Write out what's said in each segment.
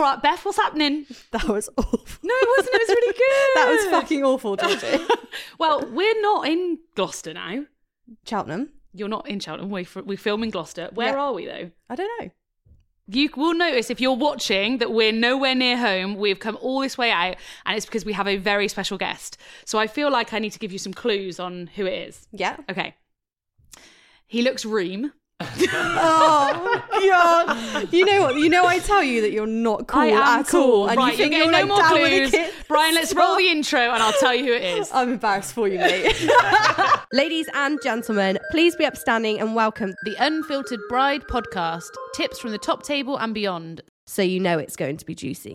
All right, Beth, what's happening? That was awful. No, it wasn't. It was really good. That was fucking awful, Georgie. Well, we're not in Gloucester now. Cheltenham? You're not in Cheltenham. We film in Gloucester. Where are we, though? I don't know. You will notice if you're watching that we're nowhere near home. We've come all this way out, and it's because we have a very special guest. So I feel like I need to give you some clues on who it is. Yeah. Okay. He looks ream. Oh, God. You know what? You know I tell you that you're not cool I am at cool. all. And Right, you think you're you're getting no like more down with the clues. kids. Brian, let's roll the intro and I'll tell you who it is. I'm embarrassed for you, mate. Ladies and gentlemen, please be upstanding and welcome The Unfiltered Bride podcast. Tips from the top table and beyond. so you know it's going to be juicy.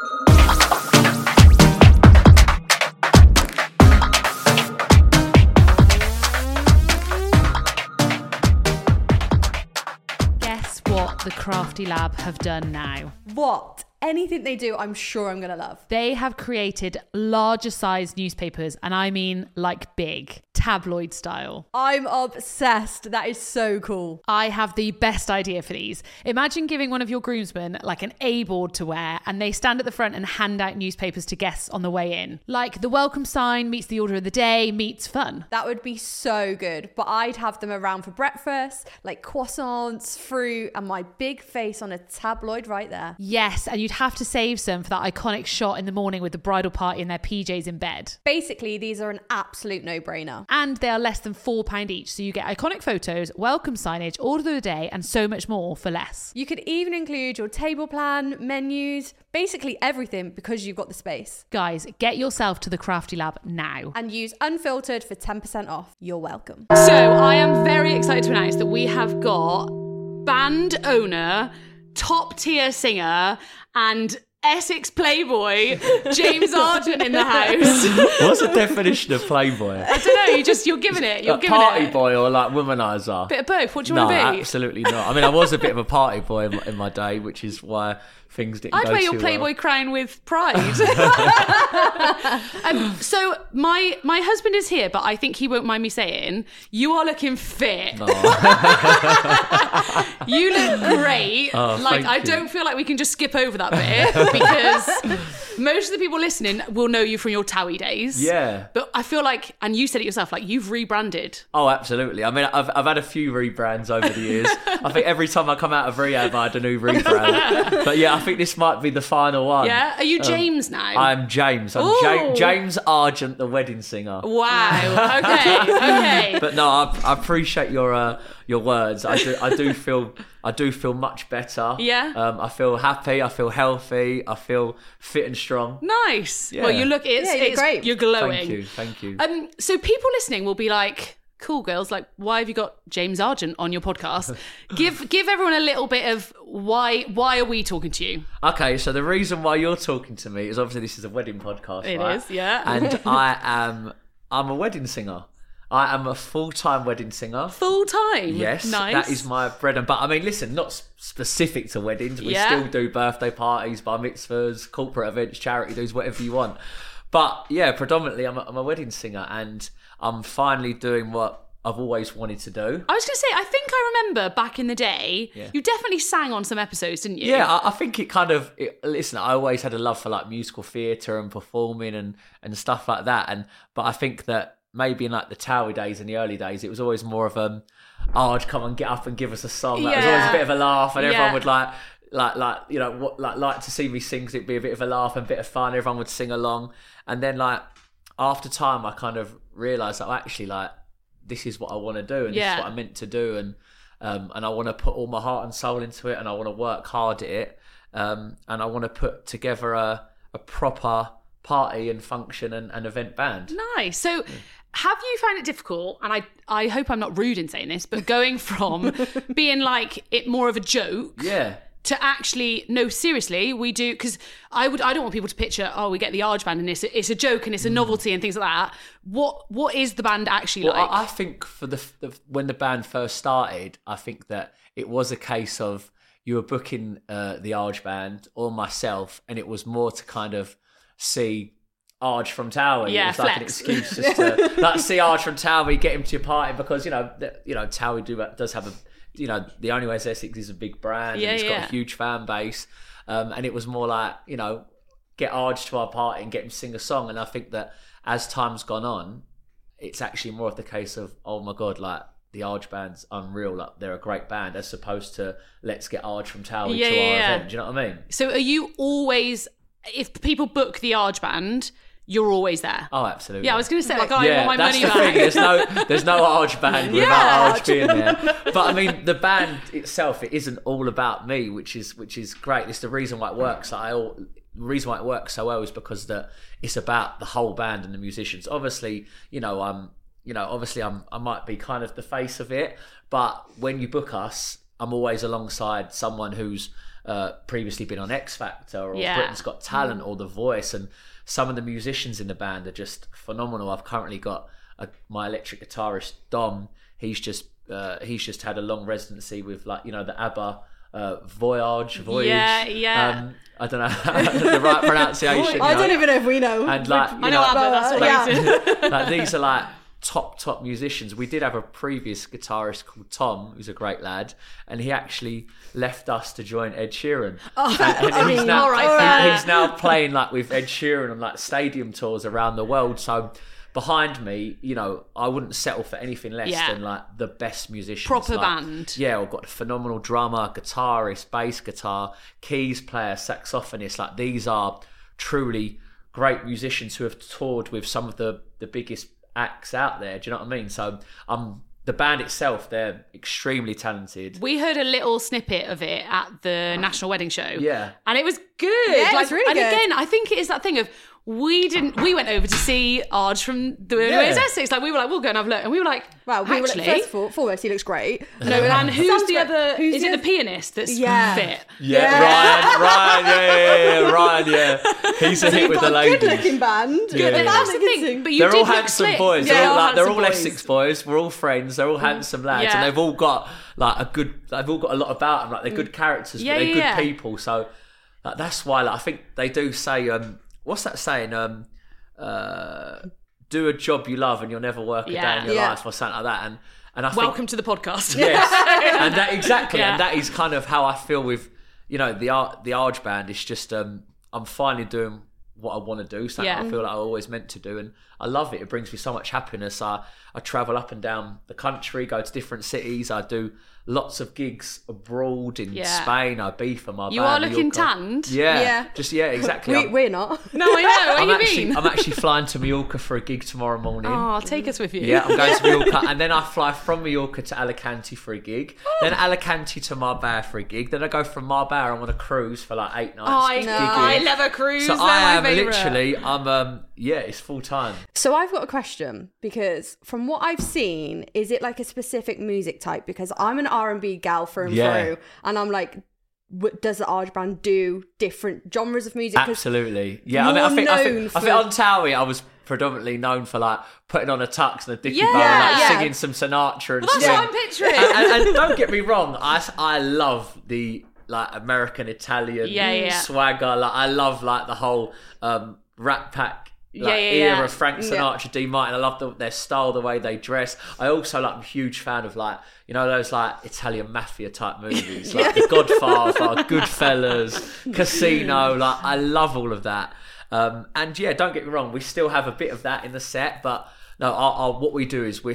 Guess what the Crafty Lab have done now? What? Anything they do, I'm sure I'm going to love. They have created larger sized newspapers, and I mean like big, tabloid style. I'm obsessed. That is so cool. I have the best idea for these. Imagine giving one of your groomsmen like an A-board to wear, and they stand at the front and hand out newspapers to guests on the way in. Like the welcome sign meets the order of the day meets fun. That would be so good. But I'd have them around for breakfast, like croissants, fruit, and my big face on a tabloid right there. Yes, and you'd have to save some for that iconic shot in the morning with the bridal party in their PJs in bed. Basically, these are an absolute no-brainer. And they are less than £4 each, so you get iconic photos, welcome signage, order of the day, and so much more for less. You could even include your table plan, menus, basically everything because you've got the space. Guys, get yourself to the Crafty Lab now. And use Unfiltered for 10% off. You're welcome. So I am very excited to announce that we have got band owner, top tier singer, and Essex playboy James Argent in the house. What's the definition of playboy? I don't know. You're giving it. You're Like giving party it. boy or like womanizer? Bit of both. What do you No, want to be? absolutely not. I mean, I was a bit of a party boy in my day, which is why things didn't I'd go wear too your Playboy well. crown with pride. So my husband is here, but I think he won't mind me saying you are looking fit. No. You look great. Oh, like thank I you. don't feel like we can just skip over that bit because most of the people listening will know you from your Towie days. Yeah. But I feel like, and you said it yourself, like you've rebranded. Oh, absolutely. I mean, I've had a few rebrands over the years. I think every time I come out of rehab, I had a new rebrand. But yeah, I think this might be the final one. Yeah. Are you James now? I'm James. I'm Ooh. James Argent, the wedding singer. Wow. Okay. But no, I appreciate your words. I do feel much better. Yeah. I feel happy. I feel healthy. I feel fit and strong. Nice. Yeah. Well, you look. Yeah, you look great. You're glowing. Thank you. So people listening will be like, "Cool, girls. Like, why have you got James Argent on your podcast?" Give everyone a little bit of why are we talking to you? Okay, so the reason why you're talking to me is obviously this is a wedding podcast. It right? is, yeah. And I'm a wedding singer. I am a full-time wedding singer. Full time. Yes, Nice. that is my bread and butter. I mean, listen, not specific to weddings. We Yeah. still do birthday parties, bar mitzvahs, corporate events, charity dues, whatever you want. But yeah, predominantly I'm a wedding singer, and I'm finally doing what I've always wanted to do. I was going to say, I think I remember back in the day, Yeah. you definitely sang on some episodes, didn't you? Yeah, I think it kind of... listen, I always had a love for like musical theatre and performing and stuff like that. But I think that maybe in like the Towie days, in the early days, it was always more of I'd come and get up and give us a song. That was always a bit of a laugh, and everyone would like to see me sing, 'cause it'd be a bit of a laugh and a bit of fun. Everyone would sing along, and then like after time, I kind of realised that actually like this is what I want to do, and this is what I'm meant to do, and I want to put all my heart and soul into it, and I want to work hard at it, and I want to put together a proper party and function and event band. Nice. So have you found it difficult, and I hope I'm not rude in saying this, but going from being like it more of a joke to actually, no, seriously, we do, because I don't want people to picture, we get the Arge band and it's a joke and it's a novelty and things like that. What is the band actually like? I think for the when the band first started, I think that it was a case of you were booking the Arge band or myself, and it was more to kind of see Arge from Towie. Yeah, it was like an flex. excuse just to like see Arge from Towie, get him to your party, because Towie does have the Only Way is Essex is a big brand, and it's got a huge fan base. And it was more like, you know, get Arj to our party and get him to sing a song. And I think that as time's gone on, it's actually more of the case of, oh my God, like the Arj band's unreal. Like they're a great band, as opposed to let's get Arj from Towie to our event. Do you know what I mean? So are you always, if people book the Arj band, you're always there? Oh, absolutely. Yeah, I was going to say, like, I want my money back. There's no Arj band without Arj being there. But I mean, the band itself, it isn't all about me, which is great. It's the reason why it works. The reason why it works so well is because it's about the whole band and the musicians. Obviously, I might be kind of the face of it, but when you book us, I'm always alongside someone who's previously been on X Factor or Britain's Got Talent or The Voice, and some of the musicians in the band are just phenomenal. I've currently got my electric guitarist Dom. He's just had a long residency with, like, the ABBA Voyage. Yeah. I don't know the right pronunciation. I don't even know if we know. And like, I know ABBA. That's what I mean. Like, these are like top musicians. We did have a previous guitarist called Tom, who's a great lad, and he actually left us to join Ed Sheeran. He's now playing like with Ed Sheeran on like stadium tours around the world. So behind me, I wouldn't settle for anything less than like the best musicians. Proper band. Yeah, we've got a phenomenal drummer, guitarist, bass guitar, keys player, saxophonist. Like, these are truly great musicians who have toured with some of the biggest acts out there. Do you know what I mean? So the band itself, they're extremely talented. We heard a little snippet of it at the National Wedding Show. Yeah. And it was good. Yeah, it was really good. And again, I think it is that thing of, we went over to see Arj from the Essex. Like, we were like, we'll go and have a look. And we were like, actually, first of all, foremost, he looks great. No, and who's the other? Is it the pianist that's fit? Yeah, Ryan. Yeah, he's a hit with the ladies. Good-looking band. Yeah. That's the thing. But they're all handsome boys. Yeah, they're all Essex boys. We're all friends. They're all handsome lads, and they've all got like they've all got a lot about them. Like, they're good characters, but they're good people. So that's why I think they do say. What's that saying? Do a job you love and you'll never work a day in your life, or something like that. And I think, welcome to the podcast. Yes, and that exactly, and that is kind of how I feel with the Arj band. It's just I'm finally doing what I want to do, something I feel like I always meant to do, and I love it. It brings me so much happiness. I travel up and down the country, go to different cities. I do lots of gigs abroad in Spain, Ibiza, Marbella. You are looking tanned. Yeah. Exactly. We're not. No, I know. What do you mean? I'm actually flying to Mallorca for a gig tomorrow morning. Oh, take us with you. Yeah, I'm going to Mallorca, and then I fly from Mallorca to Alicante for a gig, then Alicante to Marbella for a gig, then I go from Marbella on a cruise for like 8 nights. I love a cruise. So I am literally, it's full time. So I've got a question, because from what I've seen, is it like a specific music type? Because I'm an R&B gal through and through, and I'm like, does the Arj band do different genres of music? Absolutely. Yeah, I think on Towie I was predominantly known for like putting on a tux and a dicky bow and like singing some Sinatra and that's what I'm picturing. And don't get me wrong, I love the like American Italian swagger. Like, I love like the whole Rat Pack era, Frank Sinatra, D. Martin. I love their style, the way they dress. I also I'm a huge fan of like, those like Italian mafia type movies, like The Godfather, Goodfellas, Casino. Like, I love all of that. And don't get me wrong, we still have a bit of that in the set, but no, what we do is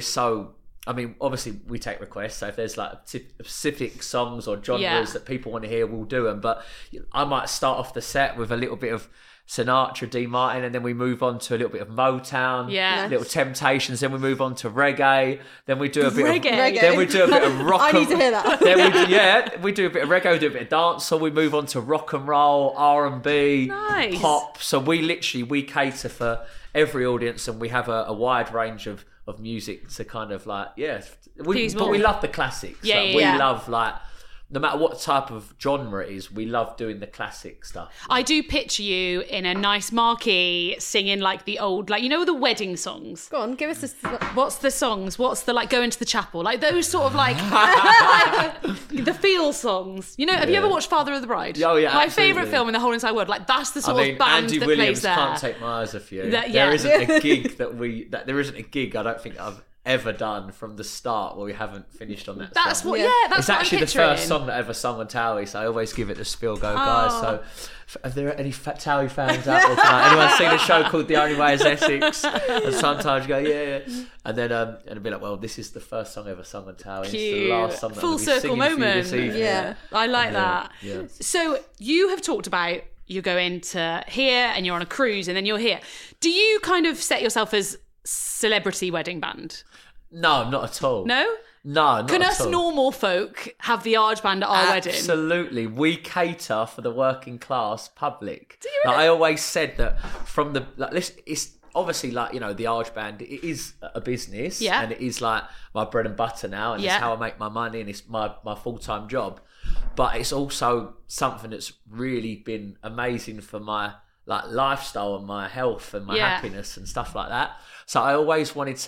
obviously we take requests, so if there's like specific songs or genres that people want to hear, we'll do them. But I might start off the set with a little bit of Sinatra, D. Martin, and then we move on to a little bit of Motown, Little Temptations, then we move on to reggae, then we do a bit of reggae. Then we do a bit of rock. I need to hear that. Then we do a bit of reggae, we do a bit of dance, so we move on to rock and roll, R&B, pop. So we cater for every audience, and we have a wide range of music to kind of like but we love the classics. We love like, no matter what type of genre it is, we love doing the classic stuff. I do picture you in a nice marquee singing like the old, like, the wedding songs. Go on, give us What's the songs? What's the, like, going to the chapel? Like, those sort of like, the feel songs. Have you ever watched Father of the Bride? Oh, yeah, my favourite film in the whole entire world. Like, that's the sort of band Andy that Williams plays there. Can't Take My Eyes Off You. There isn't a gig there isn't a gig I don't think I've ever done from the start where we haven't finished on that that's song. What, yeah, that's it's what actually I'm the picturing. first song that I ever sung on Towie, so I always give it the spiel. Go, guys. So, are there any Towie fans out there tonight? Anyone seen a show called The Only Way Is Essex? And sometimes you go, yeah. And then and I'd be like, well, this is the first song I ever sung on Towie. It's the last song that Full I'm circle moment. this evening. Yeah, I like that. Yeah. So you have talked about you go into here and you're on a cruise and then you're here. Do you kind of set yourself as celebrity wedding band? No, not at all. No? No, not Can at us all. normal folk have the Arge band at our wedding? Absolutely. We cater for the working class public. Do you really? I always said that from the... it's obviously the Arge band, it is a business. Yeah. And it is like my bread and butter now. And it's how I make my money and it's my full-time job. But it's also something that's really been amazing for my lifestyle and my health and my happiness and stuff like that. So I always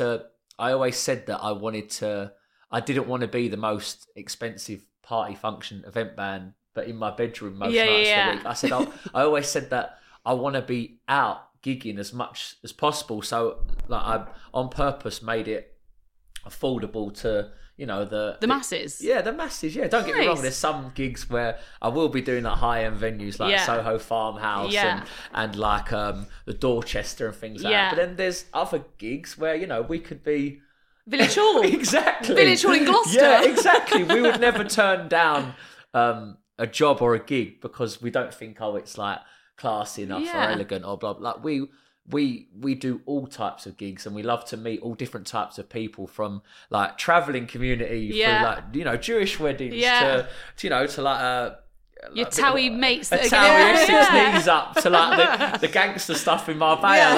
said that I didn't want to be the most expensive party function event band, but in my bedroom most nights of the week. I said, I always said that I want to be out gigging as much as possible. So I on purpose made it affordable to, the masses. Yeah, the masses. Yeah, don't get me wrong. There's some gigs where I will be doing high-end venues like Soho Farmhouse and like the Dorchester and things like that. But then there's other gigs where we could be Village Hall. Exactly. Village Hall in Gloucester. Yeah, exactly. We would never turn down a job or a gig because we don't think, it's like classy enough or elegant or blah, blah. We do all types of gigs and we love to meet all different types of people from like travelling community through Jewish weddings to like your Towie mates that are Towie knees up to like the gangster stuff in Marbella.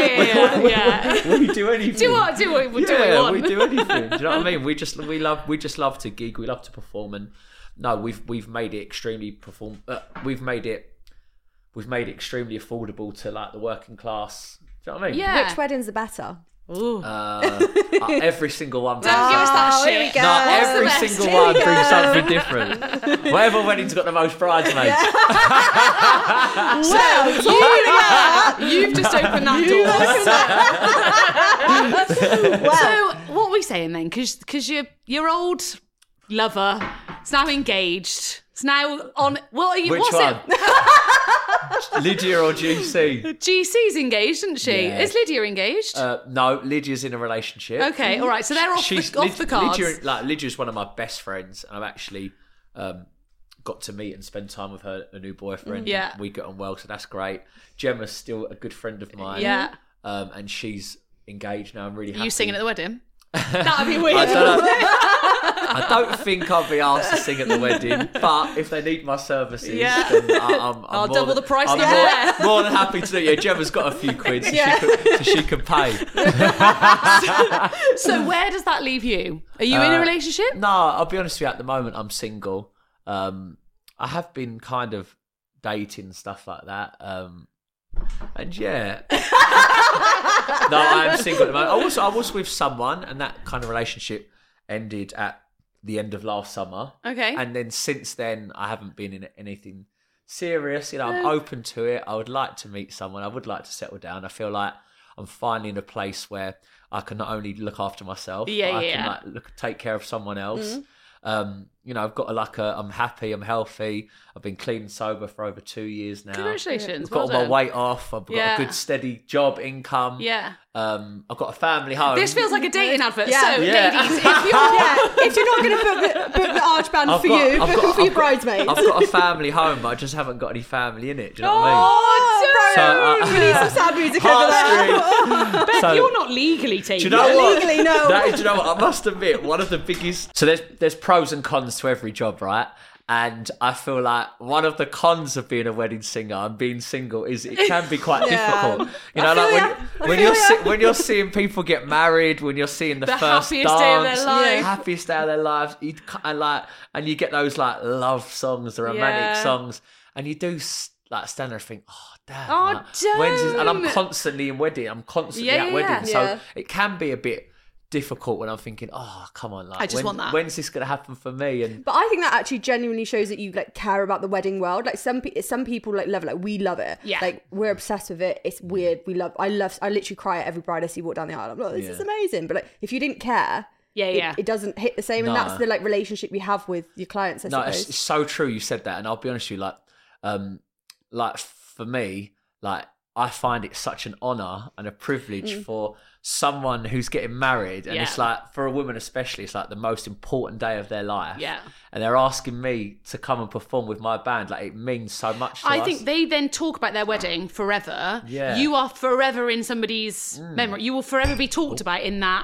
We do anything. Do what we want. We do anything. Do you know what I mean? We just love to gig. We love to perform, and we've made it extremely We've made it extremely affordable to like the working class. Do you know what I mean? Yeah. Which weddings are better? Ooh. Every single one. Don't give us that shit. No, every single one brings something different. Whatever wedding's got the most bridesmaids. Yeah. Well, you've just opened that door. So what are we saying then? Because your old lover is now engaged. It's now on. What are you? Which what's one? It? Lydia or GC? GC's engaged, isn't she? Yeah. Is Lydia engaged? No, Lydia's in a relationship. Okay, all right. So they're off the cards. Lydia's one of my best friends, and I've actually got to meet and spend time with her new boyfriend. Yeah, we get on well, so that's great. Gemma's still a good friend of mine. Yeah, and she's engaged now. I'm really happy. Are you singing at the wedding? That'd be weird. I don't think I'll be asked to sing at the wedding, but if they need my services, then I'll double the price. I'm more than happy to do it. Yeah, Gemma's got a few quid, so she can pay. So where does that leave you? Are you in a relationship? No, I'll be honest with you. At the moment, I'm single. I have been kind of dating stuff like that. And yeah. No, I am single at the moment. I was with someone, and that kind of relationship ended at the end of last summer. Okay. And then since then, I haven't been in anything serious. I'm open to it. I would like to meet someone. I would like to settle down. I feel like I'm finally in a place where I can not only look after myself, but I can take care of someone else. I've got I'm happy, I'm healthy. I've been clean and sober for over 2 years now. Congratulations. I've got all my weight off. I've got a good steady job, income. Yeah. I've got a family home. This feels like a dating advert. Yeah. So, ladies, if you're not going to book the Arge band for your bridesmaids. I've got a family home, but I just haven't got any family in it. Do you know what I mean? We need some sad music over there. Beth, you're not legally taken. Do you know what? Legally, no. Do you know what? I must admit, one of the biggest... So there's pros and cons to every job, right? And I feel like one of the cons of being a wedding singer and being single is it can be quite difficult. You know, like when you're seeing people get married, when you're seeing the first happiest dance, day of their life. Happiest day of their lives, and you get those like love songs, the romantic songs, and you do like stand there and think, oh damn, when's this? And I'm constantly in wedding. I'm constantly at weddings, so it can be a bit difficult when I'm thinking, oh, come on, like, I just want that. When's this going to happen for me? But I think that actually genuinely shows that you like care about the wedding world. Like some people like love it. Like we love it. Yeah. Like we're obsessed with it. It's weird. I literally cry at every bride I see walk down the aisle. I'm like, this is amazing. But like, if you didn't care, it doesn't hit the same. And that's the like relationship you have with your clients. I suppose. It's so true. You said that, and I'll be honest with you, like for me, like I find it such an honor and a privilege for someone who's getting married, and it's like, for a woman especially, it's like the most important day of their life. Yeah. And they're asking me to come and perform with my band. Like, it means so much to us. I think they then talk about their wedding forever. Yeah. You are forever in somebody's memory. You will forever be talked about in that.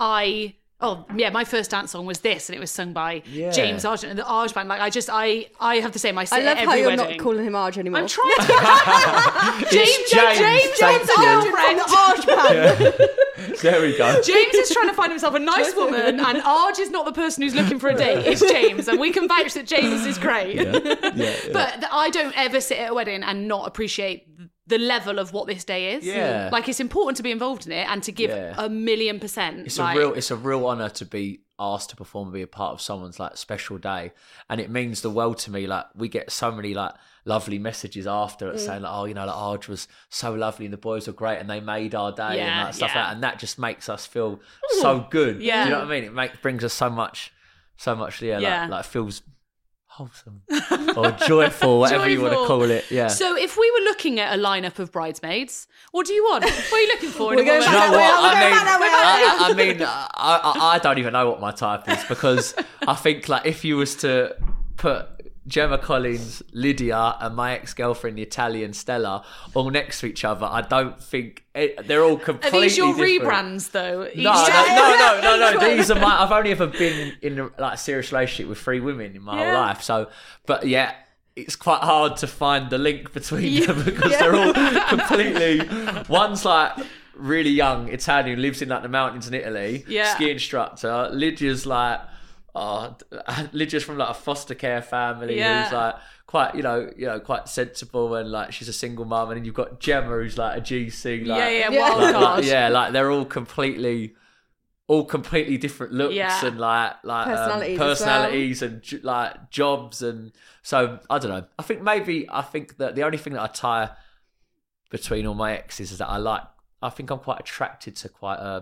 My first dance song was this, and it was sung by James Argent and the Arge Band. Like, I have the same. I say I love every how you're wedding. not calling him Arge anymore. I'm trying to. James from the Arge Band. There we go. James is trying to find himself a nice woman, and Arge is not the person who's looking for a date. It's James, and we can vouch that James is great. But I don't ever sit at a wedding and not appreciate the level of what this day is. Yeah. Like, it's important to be involved in it and to give 1,000,000%. It's a real honour to be asked to perform and be a part of someone's like special day, and it means the world to me. Like, we get so many like lovely messages after saying like, oh, you know, like Arge was so lovely and the boys were great and they made our day and like stuff like that, and that just makes us feel so good. Yeah. Do you know what I mean? It brings us so much like feels wholesome or joyful, whatever you want to call it. Yeah. So if we were looking at a lineup of bridesmaids, what do you want? What are you looking for in a We're going woman? back that way. I mean, I don't even know what my type is, because I think like if you was to put Gemma Collins, Lydia, and my ex-girlfriend, the Italian Stella, all next to each other, I don't think they're all completely Are these your different. rebrands, though? No. These are I've only ever been in a serious relationship with 3 women in my whole life. So, but yeah, it's quite hard to find the link between them, because they're all completely. One's like really young Italian, lives in like the mountains in Italy, ski instructor. Lydia's like. Lydia's from like a foster care family who's like quite, you know, quite sensible, and like she's a single mum, and then you've got Gemma who's like a GC, like wild card. Like they're all completely different looks and like personalities and like jobs, and so I don't know. I think that the only thing that I tie between all my exes is that I think I'm quite attracted to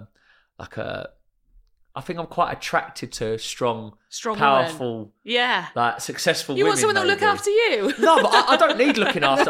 I'm quite attracted to strong powerful, women. like successful. You women, want someone that'll look after you? No, but I don't need looking after.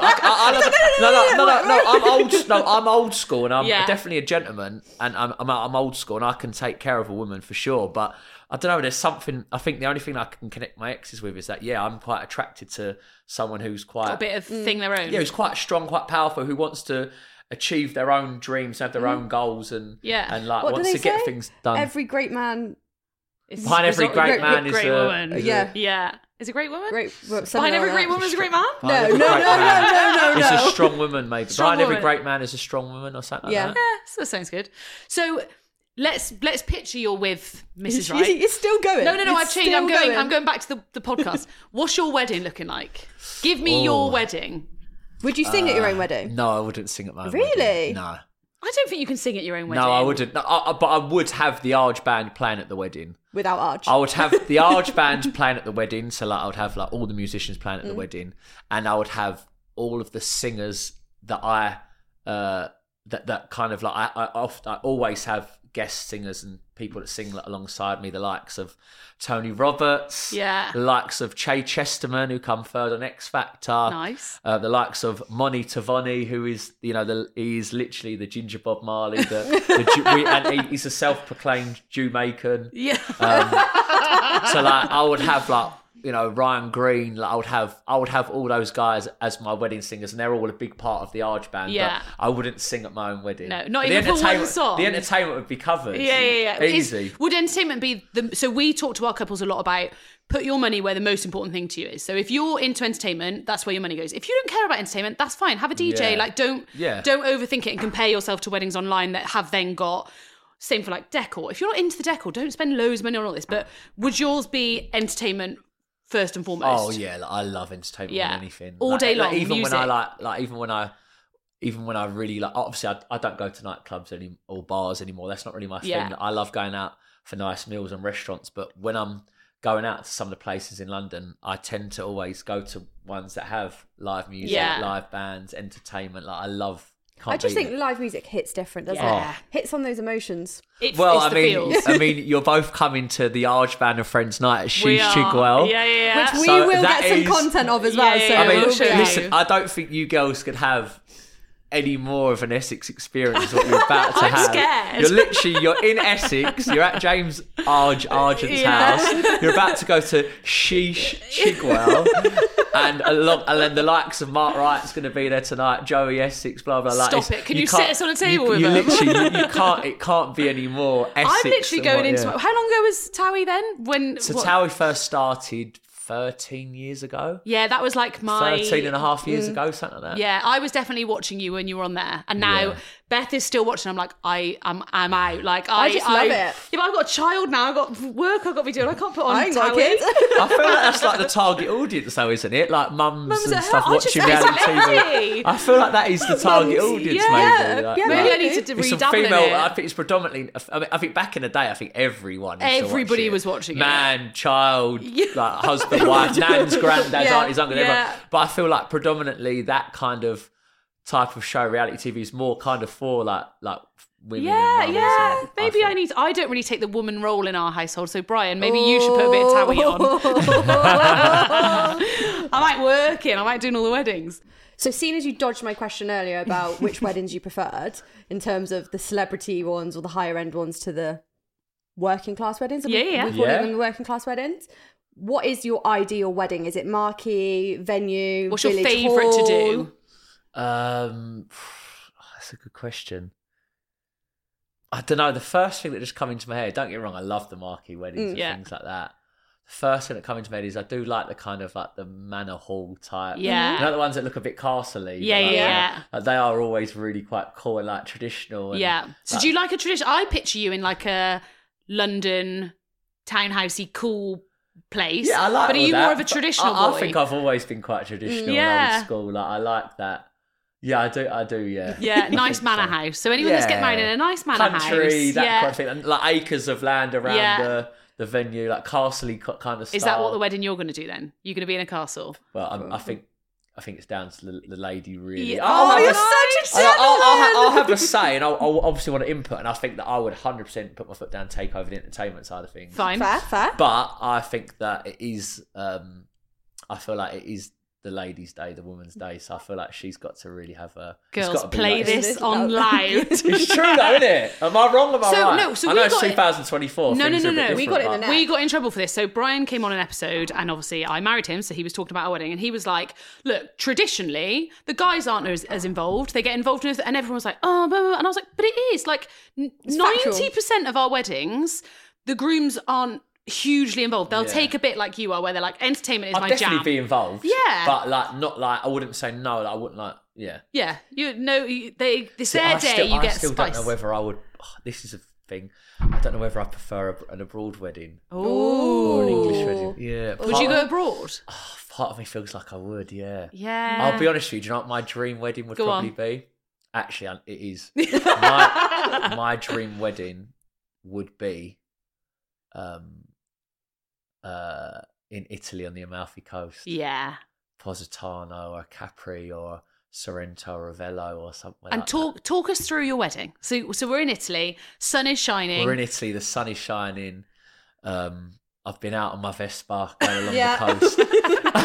I'm old school, and I'm definitely a gentleman, and I'm old school, and I can take care of a woman for sure. But I don't know. There's something. I think the only thing I can connect my exes with is that I'm quite attracted to someone who's quite got a bit of thing their own. Yeah, who's quite strong, quite powerful, who wants to achieve their own dreams, have their own goals, and like wants to get things done. Every great man behind every great man is a woman. Is a great woman. Behind every great woman is a great man. No. It's a strong woman, maybe. Behind every great man is a strong woman, or something like that. Yeah, that sounds good. So let's picture you're with Mrs. Right. It's still going. No. I've changed. I'm going back to the podcast. What's your wedding looking like? Give me your wedding. Would you sing at your own wedding? No, I wouldn't sing at my own wedding. Really? No. I don't think you can sing at your own wedding. No, I wouldn't. But I would have the Arge Band playing at the wedding. Without Arge? I would have the Arge Band playing at the wedding. So like I would have like all the musicians playing at the wedding. And I would have all of the singers that that kind of like I always have guest singers and people that sing alongside me, the likes of Tony Roberts, the likes of Che Chesterman, who come third on X Factor, nice, the likes of Moni Tavoni, who is he's literally the Ginger Bob Marley, and he's a self-proclaimed Jamaican. So like I would have like Ryan Green, like I would have all those guys as my wedding singers, and they're all a big part of the Arge Band. Yeah. But I wouldn't sing at my own wedding. No, not even for one song. The entertainment would be covered. Yeah. Easy. Would entertainment be so we talk to our couples a lot about put your money where the most important thing to you is. So if you're into entertainment, that's where your money goes. If you don't care about entertainment, that's fine. Have a DJ. Yeah. Like don't overthink it and compare yourself to weddings online that have then got. Same for like decor. If you're not into the decor, don't spend loads of money on all this. But would yours be entertainment first and foremost? Oh yeah, I love entertainment more than anything. All day long. Even music. when I even when I really like, obviously I don't go to nightclubs or bars anymore. That's not really my thing. I love going out for nice meals and restaurants, but when I'm going out to some of the places in London, I tend to always go to ones that have live music, live bands, entertainment. Like I just think live music hits different, doesn't it? Hits on those emotions. I mean, you're both coming to the Arge Band of Friends night at Sheesh Chigwell. Which we will get some content of as well. So I mean, listen, I don't think you girls could have any more of an Essex experience what you're about to have. I'm scared. You're in Essex, you're at James Argent's house, you're about to go to Sheesh Chigwell, and then the likes of Mark Wright's going to be there tonight, Joey Essex, blah blah blah. Stop it! Can you sit us on a table with them? Literally, you can't. It can't be any more Essex. I'm literally going into. How long ago was Towie then? Towie first started 13 years ago. Yeah, that was like my 13 and a half years ago, something like that. Yeah, I was definitely watching you when you were on there, and now Beth is still watching. I'm like, I'm out. Like I just love it. Yeah, but I've got a child now. I've got work I've got to be doing. I can't put on. I ain't got kids. I feel like that's like the target audience, though, isn't it? Like mums and stuff watching reality TV. I feel like that is the target audience. Maybe. Like, maybe I need to redouble in it. I think it's predominantly. I think back in the day, I think everybody was watching it. Man, child, like husband, wife, nans, granddads, aunties, uncles, everyone. But I feel like predominantly that kind of type of show, reality TV, is more kind of for like women. Maybe I don't really take the woman role in our household. So Brian, maybe you should put a bit of Towie on. I might work in. I might do all the weddings. So seeing as you dodged my question earlier about which weddings you preferred in terms of the celebrity ones or the higher end ones to the working class weddings, we call them the working class weddings. What is your ideal wedding? Is it marquee, venue, what's your favourite to do? That's a good question. I don't know. The first thing that just come into my head, don't get me wrong, I love the marquee weddings and things like that. The first thing that come into my head is I do like the kind of like the manor hall type. Yeah. You know, the ones that look a bit castle-y. Like, they are always really quite cool and like traditional. And, So do you like a tradition? I picture you in like a London townhousey cool place. Yeah, I like But are you that, more of a traditional boy? I think I've always been quite traditional and old school. Like, I like that. Yeah, I do, yeah. Yeah, nice manor house. So anyone that's getting married in a nice manor house. Country, that kind of thing. And like acres of land around the venue, like castle-y kind of style. Is that what the wedding you're going to do then? You're going to be in a castle? Well, I think it's down to the lady, really. Yeah. You're such a gentleman. I'll have a say, and I'll obviously want to input, and I think that I would 100% put my foot down, take over the entertainment side of things. Fine. Fair. But I think that it is, I feel like it is the ladies' day, the woman's day, so I feel like she's got to really have a... Girls, play this on loud. It's true though, isn't it? Am I wrong? Am I right? No, so I know it's 2024. No. We got it in the net. We got in trouble for this. So Brian came on an episode, and obviously I married him, so he was talking about our wedding, and he was like, look, traditionally, the guys aren't as involved. They get involved in it, and everyone was like, oh, blah, blah. And I was like, but it is. Like, 90% of our weddings, the grooms aren't hugely involved. They'll take a bit like you are, where they're like, entertainment is my jam. I'd definitely be involved. Yeah. But like, not like, I wouldn't say no, like, I wouldn't like, Yeah, it's their day, you get spice. I still don't know whether I would, this is a thing, I don't know whether I prefer an abroad wedding. Or an English wedding. Yeah. Would you go abroad? Part of me feels like I would, yeah. Yeah. I'll be honest with you, do you know what my dream wedding would probably be? Actually, it is. My dream wedding would be in Italy on the Amalfi Coast. Yeah. Positano or Capri or Sorrento or Ravello or something. And talk us through your wedding. So we're in Italy, sun is shining. We're in Italy, the sun is shining. I've been out on my Vespa going along the coast. In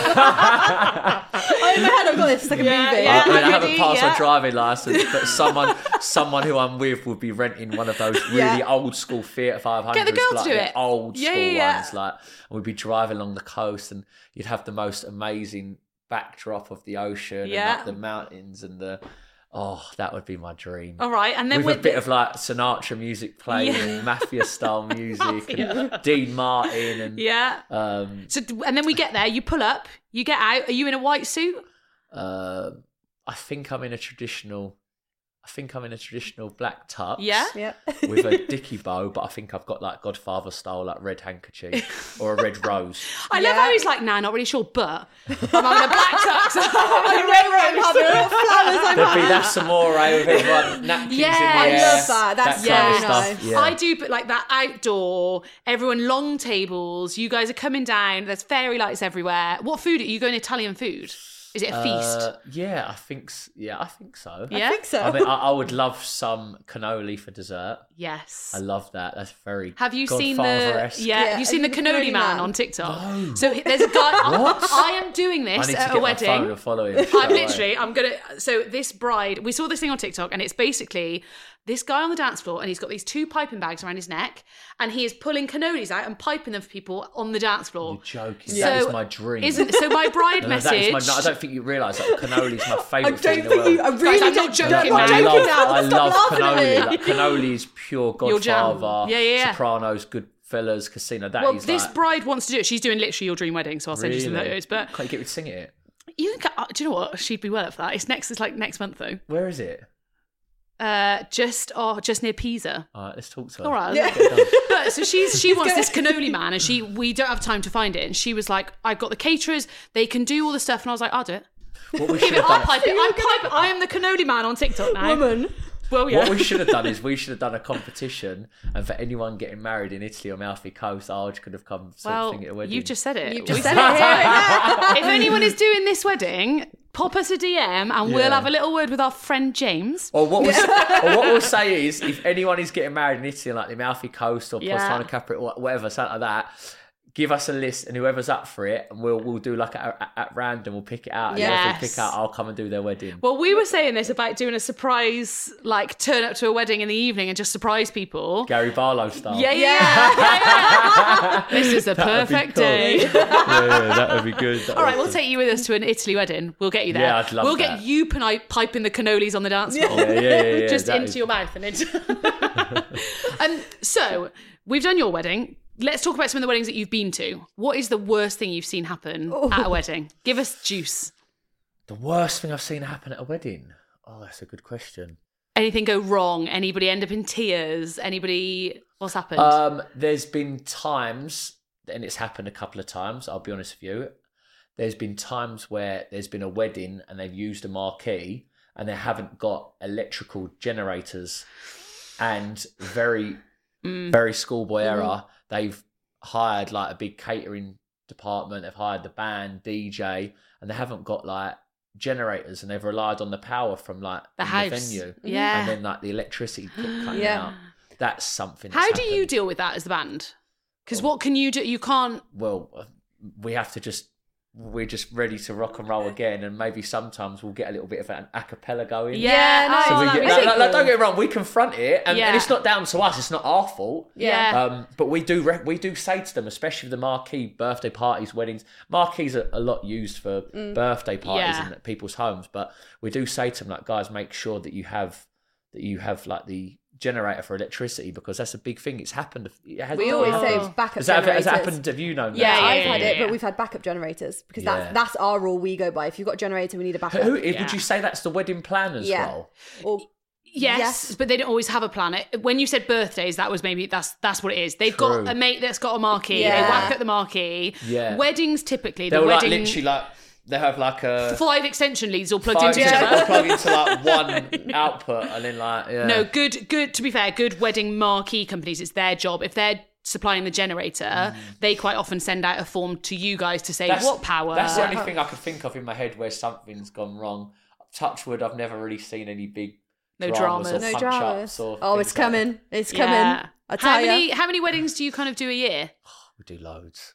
my head I've got this, it's like a movie. I haven't passed my driving licence, but someone who I'm with would be renting one of those really old school Fiat 500s. Get the girl to do it. Old school ones, like, and we'd be driving along the coast, and you'd have the most amazing backdrop of the ocean and like the mountains and the... Oh, that would be my dream. All right, and then with a bit of like Sinatra music playing, and mafia style music, and Dean Martin, and So, and then we get there. You pull up. You get out. Are you in a white suit? I think I'm in a traditional black tux. Yeah. With a dicky bow, but I think I've got like Godfather style, like red handkerchief or a red rose. I love how he's like, nah, not really sure, but I'm having a black tux. A red rose. Flowers, I'm That's some more with everyone napkins in the air. I love that. That's kind of nice. stuff. Yeah. I do, but like that outdoor, everyone long tables. You guys are coming down. There's fairy lights everywhere. What food are you going? Italian food? Is it a feast? Yeah, I think so. Yeah? I think so. I mean, I would love some cannoli for dessert. Yes. I love that. That's very Have you seen Godfather-esque. have you seen the cannoli man on TikTok? No. So there's a guy. What? I am doing this I need at to a get my phone wedding. and follow him. I'm gonna. So this bride, we saw this thing on TikTok, and it's basically this guy on the dance floor, and he's got these 2 piping bags around his neck, and he is pulling cannolis out and piping them for people on the dance floor. You're joking. That is my dream. So my bride message. I don't think you realise that cannoli's my favourite thing in the I don't world. think I really I'm not joking, man. I love Stop laughing at cannoli. me. Like, cannoli is pure Godfather. Yeah. Sopranos, Goodfellas, Casino. Well, this bride wants to do it. She's doing literally your dream wedding, so I'll send you some photos. But can't you get me to sing it? you can. Do you know what? She'd be well up for that. It's next month though. Where is it? Just near Pisa. All right, let's talk to her. All right. Yeah. But so she wants this cannoli man, and we don't have time to find it. And she was like, I've got the caterers, they can do all the stuff, and I was like, I'll do it. What we should have I'll done. pipe it. I am the cannoli man on TikTok now. Woman. Well, yeah. What we should have done is we should have done a competition, and for anyone getting married in Italy or Amalfi Coast, Arj could have come sing at a wedding. You've just said it. You've just said it here. If anyone is doing this wedding, pop us a DM and we'll have a little word with our friend James. Or what we'll say is, if anyone is getting married in Italy, like the Amalfi Coast or Positano Capri or whatever, something like that, give us a list, and whoever's up for it, and we'll do like at random, we'll pick it out. And if we pick out, I'll come and do their wedding. Well, we were saying this about doing a surprise, like turn up to a wedding in the evening and just surprise people. Gary Barlow style. Yeah. This is the perfect day. yeah, that would be good. All right, we'll take you with us to an Italy wedding. We'll get you there. Yeah, I'd love We'll that. get you piping the cannolis on the dance floor. Yeah. Just into your mouth and into. So we've done your wedding. Let's talk about some of the weddings that you've been to. What is the worst thing you've seen happen at a wedding? Give us juice. The worst thing I've seen happen at a wedding? Oh, that's a good question. Anything go wrong? Anybody end up in tears? What's happened? There's been times, and it's happened a couple of times, I'll be honest with you. There's been times where there's been a wedding and they've used a marquee and they haven't got electrical generators, and very schoolboy error. They've hired like a big catering department. They've hired the band, DJ, and they haven't got like generators, and they've relied on the power from like the house. venue. Yeah. And then like the electricity cutting out. That's something. How do you deal with that as the band? Because what can you do? You can't. Well, we have to we're just ready to rock and roll again, and maybe sometimes we'll get a little bit of an a cappella going. Yeah, So don't get me wrong, we confront it, and it's not down to us. It's not our fault. Yeah. But we do say to them, especially the marquee birthday parties, weddings. Marquees are a lot used for birthday parties in people's homes, but we do say to them, like, guys, make sure that you have like the generator for electricity, because that's a big thing. It's happened. We always say backup generators. Has that happened? Have you known that? Yeah, I've had it, but we've had backup generators because that's our rule we go by. If you've got a generator, we need a backup. Would you say that's the wedding planner's role? Or Yes, but they don't always have a plan. When you said birthdays, that was maybe that's what it is. They've got a mate that's got a marquee. They whack at the marquee. Yeah. Weddings typically They'll like literally like they have like a 5 extension leads all plugged into each They'll other. plug into like one output, and then like No, good. To be fair, good wedding marquee companies. It's their job if they're supplying the generator. They quite often send out a form to you guys to say what power. That's the only thing I could think of in my head where something's gone wrong. Touch wood, I've never really seen any big dramas. Or punch-ups or it's coming. Like it's coming. I tell you. How many weddings do you kind of do a year? We do loads.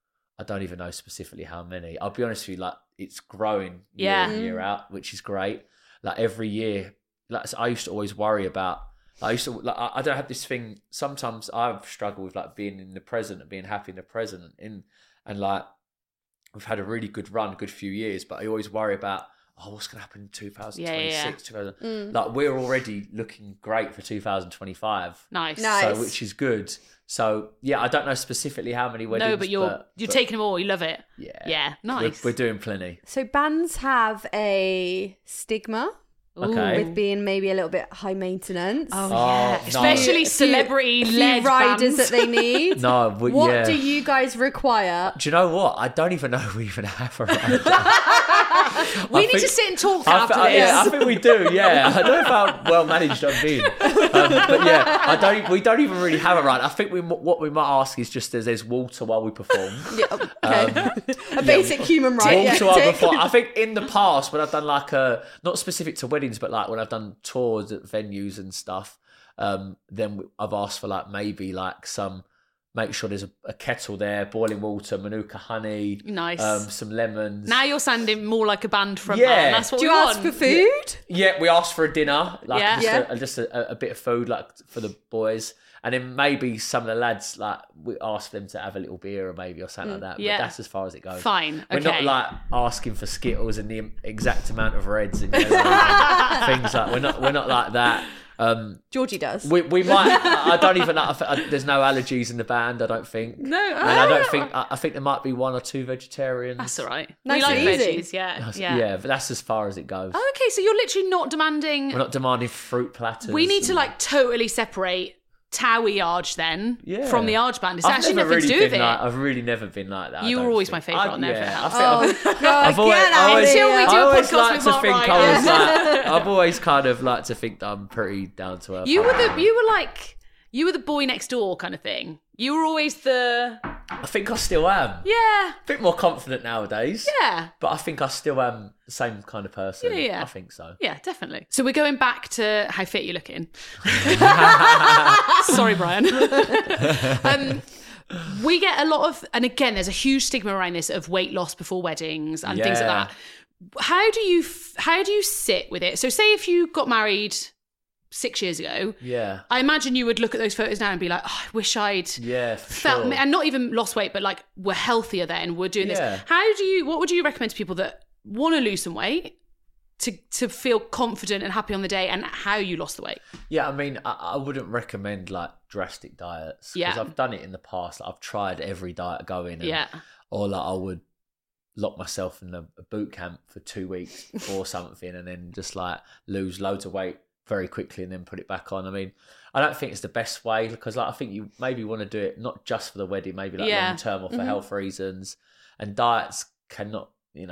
I don't even know specifically how many. I'll be honest with you, like it's growing year in, year out, which is great. Like every year, like so I used to always worry about. I don't have this thing. Sometimes I've struggled with like being in the present and being happy in the present, and like we've had a really good run, good few years, but I always worry about what's going to happen in 2026, like we're already looking great for 2025. Nice. So which is good. So yeah, I don't know specifically how many weddings. No, but you're taking them all. You love it. Yeah, nice. We're doing plenty. So bands have a stigma. Okay. With being maybe a little bit high maintenance. Especially celebrity-led riders bands that they need. What do you guys require? Do you know what? I don't even know we even have a rider. We need to sit and talk after this. Yeah, I think we do. Yeah, I don't know how well managed I've been, but yeah, we don't even really have it right. I think what we might ask is just there's water while we perform. Yeah, okay. A basic human right. Water while perform. I think in the past when I've done like not specific to weddings, but like when I've done tours at venues and stuff, then I've asked for like maybe like some. Make sure there's a kettle there, boiling water, Manuka honey, nice, some lemons. Now you're sounding more like a band front man. That's what Do we you want. ask for food? Yeah, we asked for a dinner, like just a bit of food, like for the boys, and then maybe some of the lads, like we asked them to have a little beer or maybe or something like that. But that's as far as it goes. Fine, we're not like asking for Skittles and the exact amount of reds and yellows and things like. We're not like that. Georgie does. We might. I don't even. There's no allergies in the band. I don't think. No, and I don't think. I think there might be one or two vegetarians. That's all right. Nice we like easy. veggies. Yeah. Yeah, but that's as far as it goes. Oh, okay. So you're literally not demanding. We're not demanding fruit platters. We need to like totally separate Towie Arge then from the Arge band. It's actually nothing to do with it. I've really never been like that. You were always my favourite on everything else. I've always liked to think I was like. I've always kind of liked to think that I'm pretty down to earth. You were the boy next door kind of thing. You were always the. I think I still am. Yeah. A bit more confident nowadays. Yeah. But I think I still am the same kind of person. Yeah. I think so. Yeah, definitely. So we're going back to how fit you're looking. Sorry, Brian. We get a lot of, and again, there's a huge stigma around this of weight loss before weddings and things like that. How do you sit with it? So say if you got married 6 years ago, I imagine you would look at those photos now and be like, I wish I'd felt, and not even lost weight, but like we're healthier then, we're doing this. What would you recommend to people that want to lose some weight to feel confident and happy on the day, and how you lost the weight? Yeah, I mean, I wouldn't recommend like drastic diets because I've done it in the past. Like, I've tried every diet going, or like I would lock myself in a boot camp for 2 weeks or something, and then just like lose loads of weight very quickly and then put it back on. I mean, I don't think it's the best way because like I think you maybe want to do it not just for the wedding, maybe like long term or for health reasons. And diets cannot,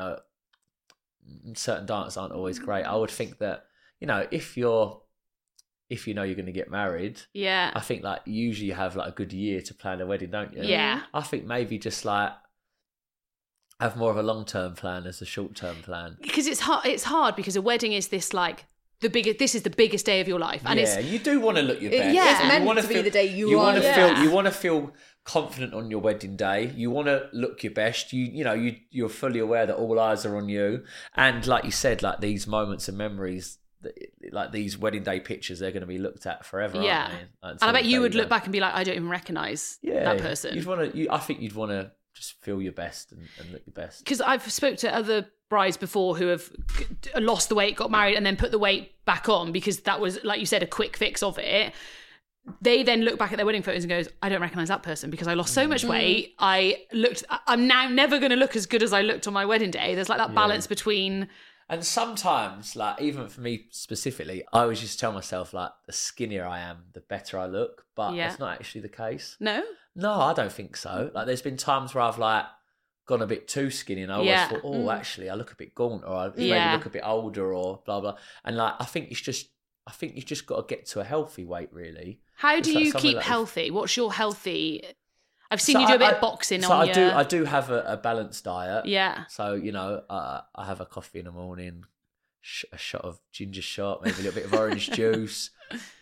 certain diets aren't always great. I would think that, if you know you're going to get married, I think like usually you have like a good year to plan a wedding, don't you? Yeah. I think maybe just like have more of a long-term plan as a short-term plan. Because it's hard because a wedding is this like this is the biggest day of your life, and you do want to look your best. It's meant to be the day you want to feel confident on your wedding day. You want to look your best. You're fully aware that all eyes are on you, and like you said, like these moments and memories, like these wedding day pictures, they're going to be looked at forever. Aren't they? And I bet you would look back and be like, I don't even recognise that person. I think you'd want to just feel your best and look your best. Because I've spoke to other brides before who have lost the weight, got married, and then put the weight back on because that was, like you said, a quick fix of it. They then look back at their wedding photos and goes, I don't recognise that person because I lost so much weight. I'm now never going to look as good as I looked on my wedding day. There's like that balance between. And sometimes, like even for me specifically, I always just tell myself like the skinnier I am, the better I look. But that's not actually the case. No, I don't think so. Like there's been times where I've like gone a bit too skinny and I always thought, actually I look a bit gaunt or I maybe look a bit older or blah blah. And like I think you've just got to get to a healthy weight really. How do you keep healthy? What's your healthy? I've seen you do a bit of boxing on your... I do have a balanced diet. Yeah. So, I have a coffee in the morning, a shot of ginger shot, maybe a little bit of orange juice,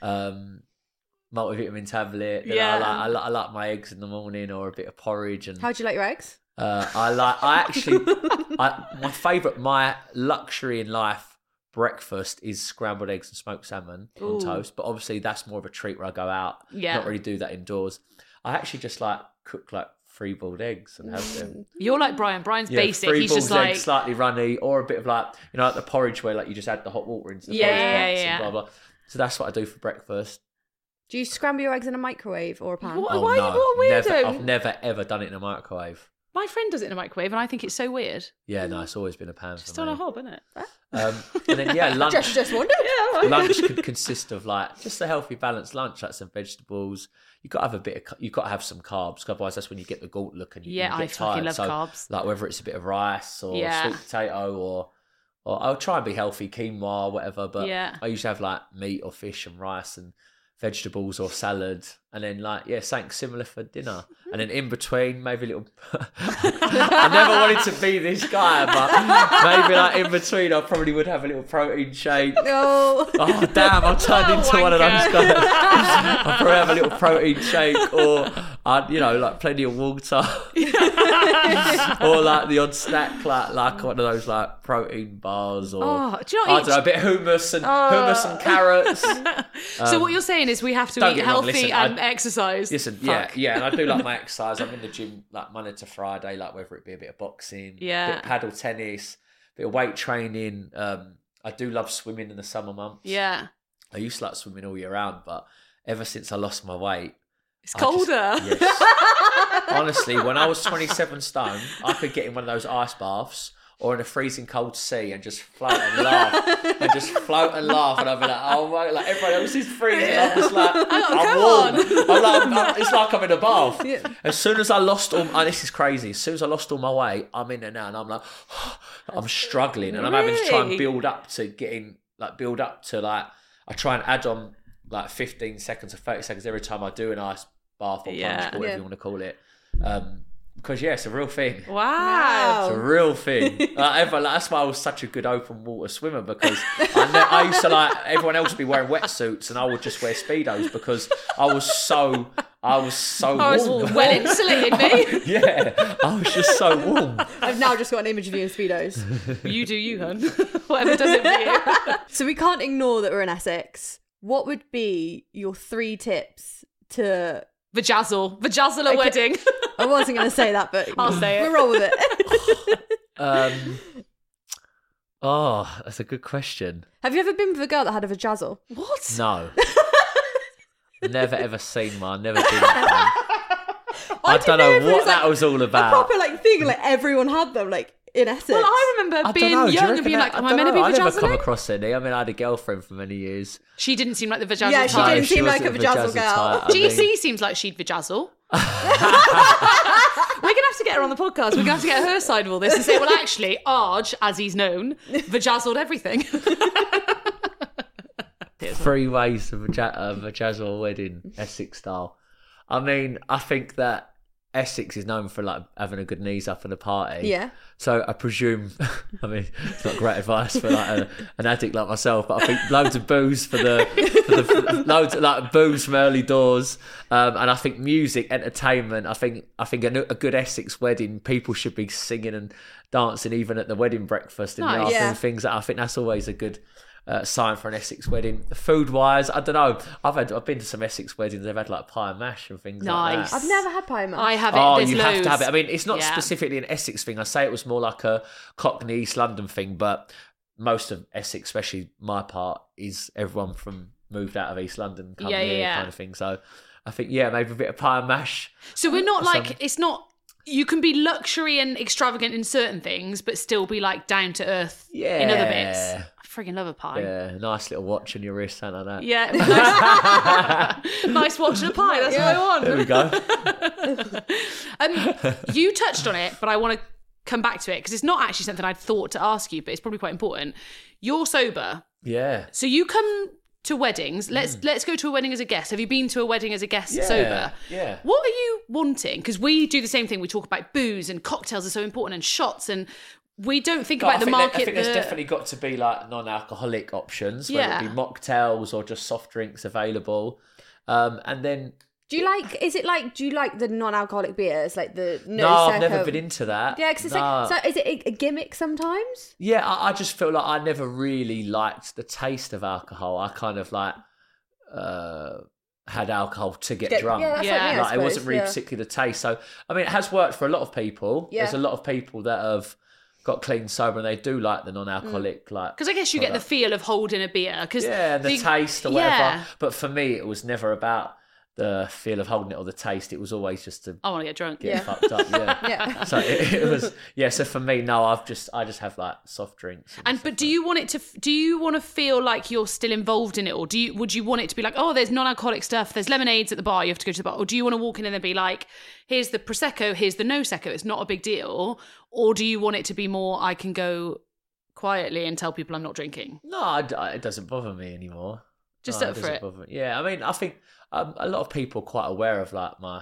multivitamin tablet. Then I like my eggs in the morning or a bit of porridge. And how do you like your eggs? My luxury in life breakfast is scrambled eggs and smoked salmon on toast. But obviously that's more of a treat where I go out. Not really do that indoors. I actually just like cook like 3 boiled eggs and have them. You're like Brian. Brian's basic. 3 He's boiled just like eggs, slightly runny, or a bit of like like the porridge where like you just add the hot water into the porridge pots and blah blah. So that's what I do for breakfast. Do you scramble your eggs in a microwave or a pan? Why are you a weirdo? I've never ever done it in a microwave. My friend does it in a microwave, and I think it's so weird. Yeah, no, it's always been a pan. Just on a hob, isn't it? And then lunch. just wondered. Lunch could consist of like just a healthy, balanced lunch, like some vegetables. You got to have some carbs, otherwise that's when you get the gaunt look and you get tired. I fucking love carbs. Like whether it's a bit of rice or sweet potato or or I'll try and be healthy, quinoa or whatever, but I usually have like meat or fish and rice and vegetables or salad, and then like something similar for dinner, and then in between maybe a little I never wanted to be this guy, but maybe like in between I probably would have a little protein shake. No. Oh damn, I turned into one of those guys. I'll probably have a little protein shake, or like plenty of water. Or like the odd snack, like one of those like protein bars, or do you know what I don't know, a bit of hummus and carrots. So what you're saying is we have to eat healthy and exercise. Listen, yeah, and I do like my exercise. I'm in the gym like Monday to Friday, like whether it be a bit of boxing, a bit of paddle tennis, a bit of weight training. I do love swimming in the summer months. Yeah. I used to like swimming all year round, but ever since I lost my weight, it's colder. Honestly, when I was 27 stone, I could get in one of those ice baths or in a freezing cold sea and just float and laugh. And I'd be like, oh my, like everyone else is freezing. I'm just like, I'm warm. It's like I'm in a bath. Yeah. As soon as I lost this is crazy. As soon as I lost all my weight, I'm in there now and I'm like, I'm struggling. And I'm having to try and build up to I try and add on like 15 seconds or 30 seconds every time I do an ice bath or plunge, or whatever you want to call it. Because it's a real thing. Wow. It's a real thing. That's why I was such a good open water swimmer, because I used to like everyone else would be wearing wetsuits and I would just wear Speedos because I was so warm. Well insulated, me. Yeah, I was just so warm. I've now just got an image of you in Speedos. You do you, hun. Whatever does it for you. So we can't ignore that we're in Essex. What would be your 3 tips to... Vajazzle a wedding. I wasn't going to say that, but I'll say it. We'll roll with it. That's a good question. Have you ever been with a girl that had a vajazzle? What? No. Never ever seen one. Never been with one. I don't know what that was all about. A proper thing, like everyone had them, like in Essex. Well, I remember being young and being like, am I meant to be vajazzling? I never come across any. I mean, I had a girlfriend for many years. She didn't seem like the vajazzle type. Yeah, she didn't seem like a vajazzle girl. GC seems like she'd vajazzle. We're going to have to get her on the podcast. We're going to have to get her side of all this and say, well, actually, Arj, as he's known, vajazzled everything. 3 ways to vajazzle a wedding, Essex style. I mean, I think that Essex is known for like having a good knees up in a party. Yeah. So I presume, I mean, it's not great advice for like an addict like myself, but I think loads of booze for loads of like booze from early doors, and I think music, entertainment. I think a good Essex wedding, people should be singing and dancing even at the wedding breakfast in the afternoon. Things that I think that's always a good sign for an Essex wedding. Food wise, I don't know. I've been to some Essex weddings. They've had like pie and mash and things like that. I've never had pie and mash. I have it. Oh, you have to have it. I mean, it's not specifically an Essex thing. I say it was more like a Cockney East London thing, but most of Essex, especially my part, is everyone from moved out of East London, come here kind of thing. So I think maybe a bit of pie and mash. So we're not like it's not. You can be luxury and extravagant in certain things, but still be like down to earth in other bits. I freaking love a pie. Yeah, nice little watch on your wrist, something like that. Yeah, nice watch and a pie. That's what I want. There we go. You touched on it, but I want to come back to it because it's not actually something I'd thought to ask you, but it's probably quite important. You're sober. Yeah. So you come to weddings. Let's go to a wedding as a guest. Have you been to a wedding as a guest sober? Yeah. What are you wanting? Because we do the same thing. We talk about booze and cocktails are so important and shots, and we don't think about the market. I think there's definitely got to be like non-alcoholic options, whether it be mocktails or just soft drinks available. And then do you like the non-alcoholic beers, like the No, I've never been into that. Yeah, because so is it a gimmick sometimes? Yeah, I just feel like I never really liked the taste of alcohol. I kind of like had alcohol to get drunk. Yeah, like, it wasn't really particularly the taste. So I mean, it has worked for a lot of people. Yeah. There's a lot of people that have got clean sober and they do like the non-alcoholic like because I guess you get the feel of holding a beer because and the taste or whatever. But for me, it was never about the feel of holding it or the taste. It was always just to I want to get drunk, fucked up. Yeah. So it was So for me, no, I just have like soft drinks. But do you want to feel like you're still involved in it, or would you want it to be like, oh, there's non-alcoholic stuff, there's lemonades at the bar, you have to go to the bar, or do you want to walk in and then be like, here's the prosecco, here's the no secco, it's not a big deal, or do you want it to be more, I can go quietly and tell people I'm not drinking? No, it doesn't bother me anymore. Just up for it. Yeah, I mean, I think a lot of people are quite aware of like my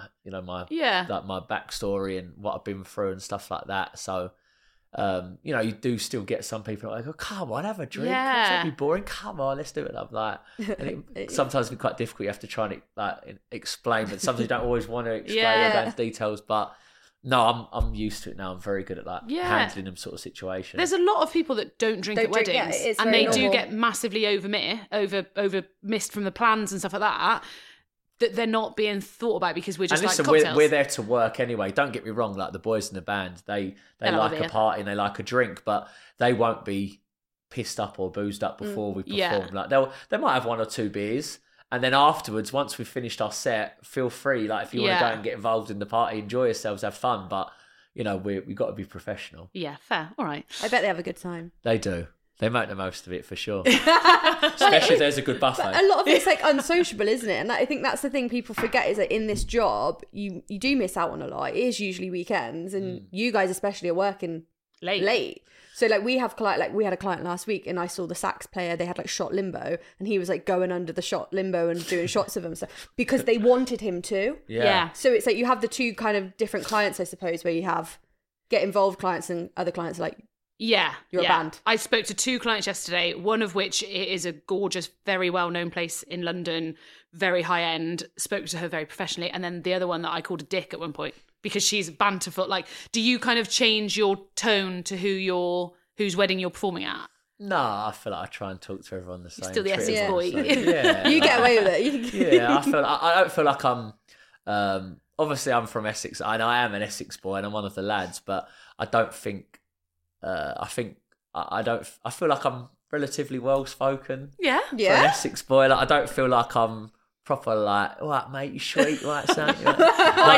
backstory and what I've been through and stuff like that. So, you do still get some people like, oh, come on, have a drink. It's be boring. Come on, let's do it. I'm like, and it sometimes be quite difficult. You have to try and explain, but sometimes you don't always want to explain about details. But no, I'm used to it now. I'm very good at handling them sort of situations. There's a lot of people that don't drink at weddings, and they do get massively over missed from the plans and stuff like that. That they're not being thought about because we're just like cocktails. We're there to work anyway. Don't get me wrong. Like the boys in the band, they like a party and they like a drink, but they won't be pissed up or boozed up before we perform. Yeah. Like they might have 1 or 2 beers, and then afterwards, once we've finished our set, feel free. Like if you want to go and get involved in the party, enjoy yourselves, have fun. But we've got to be professional. Yeah, fair. All right. I bet they have a good time. They do. They make the most of it for sure. Especially if there's a good buffet. But a lot of it's like unsociable, isn't it? And I think that's the thing people forget is that in this job, you do miss out on a lot. It is usually weekends, and you guys especially are working late. So like we had a client last week, and I saw the sax player. They had like shot limbo, and he was like going under the shot limbo and doing shots of them stuff because they wanted him to. Yeah. So it's like you have the two kind of different clients, I suppose, where you have get involved clients and other clients like. Yeah. You're a band. I spoke to 2 clients yesterday, one of which is a gorgeous, very well-known place in London, very high-end, spoke to her very professionally, and then the other one that I called a dick at one point because she's banterfoot. Like, do you kind of change your tone to whose wedding you're performing at? No, I feel like I try and talk to everyone the same. You're still the Essex boy. So, yeah. You get away with it. Yeah, I don't feel like I'm... obviously, I'm from Essex, and I am an Essex boy, and I'm one of the lads, but I don't think... I feel like I'm relatively well spoken. Yeah. For an Essex boy. Like, I don't feel like I'm proper like, what, mate, you sweet, right, Sam? I don't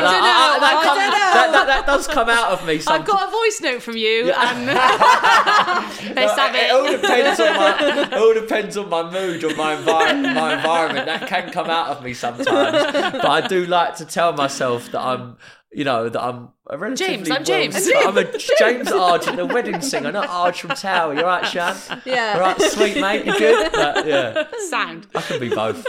know. That does come out of me sometimes. I've got a voice note from you. Yeah. It all depends on my mood or my environment. That can come out of me sometimes. But I do like to tell myself that I'm a relatively I'm James. I'm a James Argent, the wedding singer, not Arge from Tower. You're right, Shan? Yeah. All right, sweet mate, you good? Yeah. Sound. I can be both.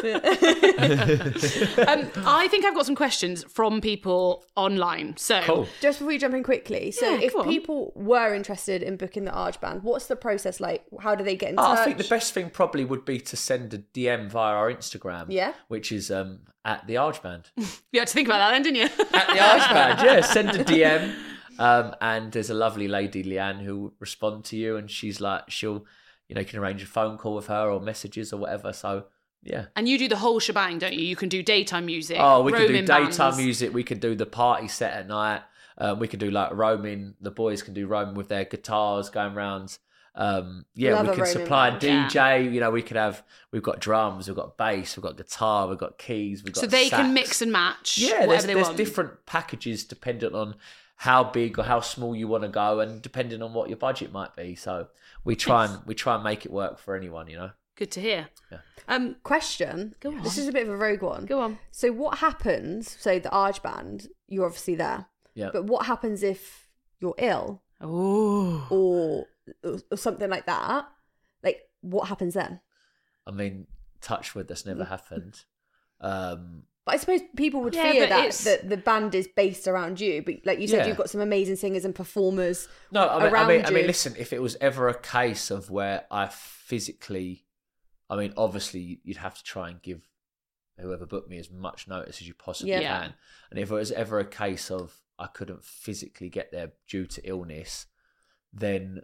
I think I've got some questions from people online. So cool. Just before you jump in quickly, so if people were interested in booking the Arge Band, what's the process like? How do they get in touch? I think the best thing probably would be to send a DM via our Instagram. Yeah. Which is at the Arge Band. You had to think about that then, didn't you? At the Arge Band, yeah. Send a DM. And there's a lovely lady, Leanne, who will respond to you, and she's like, you can arrange a phone call with her or messages or whatever. So, yeah. And you do the whole shebang, don't you? You can do daytime music. Oh, we can do daytime music. We can do the party set at night. We can do like roaming. The boys can do roaming with their guitars going round. We can supply a DJ. Yeah. We've got drums, we've got bass, we've got guitar, we've got keys, we've got so they sax. can mix and match. Yeah, there's different packages dependent on how big or how small you want to go, and depending on what your budget might be. So we try and make it work for anyone. Good to hear. Yeah. Question. Go on. This is a bit of a rogue one. Go on. So what happens? So the Arge Band, you're obviously there. Yeah. But what happens if you're ill? Oh. Or something like that? Like, what happens then? I mean, touch wood, that's never happened. But I suppose people would fear that the band is based around you. But like you said, you've got some amazing singers and performers around you. I mean, listen, if it was ever a case of where I physically... I mean, obviously, you'd have to try and give whoever booked me as much notice as you possibly can. And if it was ever a case of I couldn't physically get there due to illness, then,